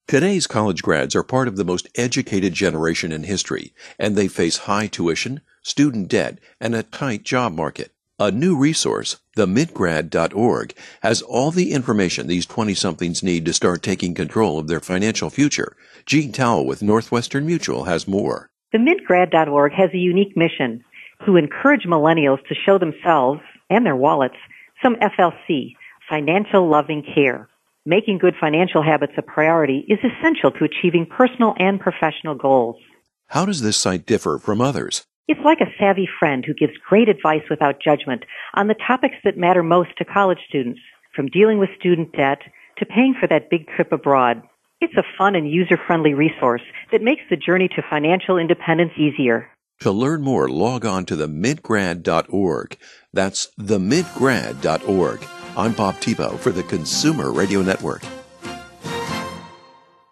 Today's college grads are part of the most educated generation in history, and they face high tuition, student debt, and a tight job market. A new resource, themidgrad.org, has all the information these 20-somethings need to start taking control of their financial future. Gene Towell with Northwestern Mutual has more. Themidgrad.org has a unique mission to encourage millennials to show themselves and their wallets some FLC, financial loving care. Making good financial habits a priority is essential to achieving personal and professional goals. How does this site differ from others? It's like a savvy friend who gives great advice without judgment on the topics that matter most to college students, from dealing with student debt to paying for that big trip abroad. It's a fun and user-friendly resource that makes the journey to financial independence easier. To learn more, log on to themidgrad.org. That's themidgrad.org. I'm Bob Tebow for the Consumer Radio Network.